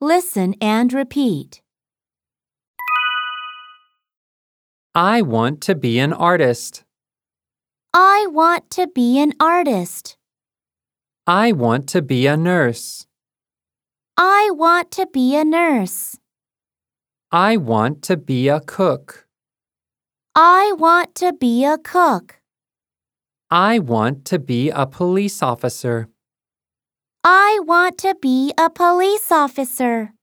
Listen and repeat. I want to be an artist. I want to be an artist. I want to be a nurse. I want to be a nurse. I want to be a cook. I want to be a cook. I want to be a police officer. I want to be a police officer.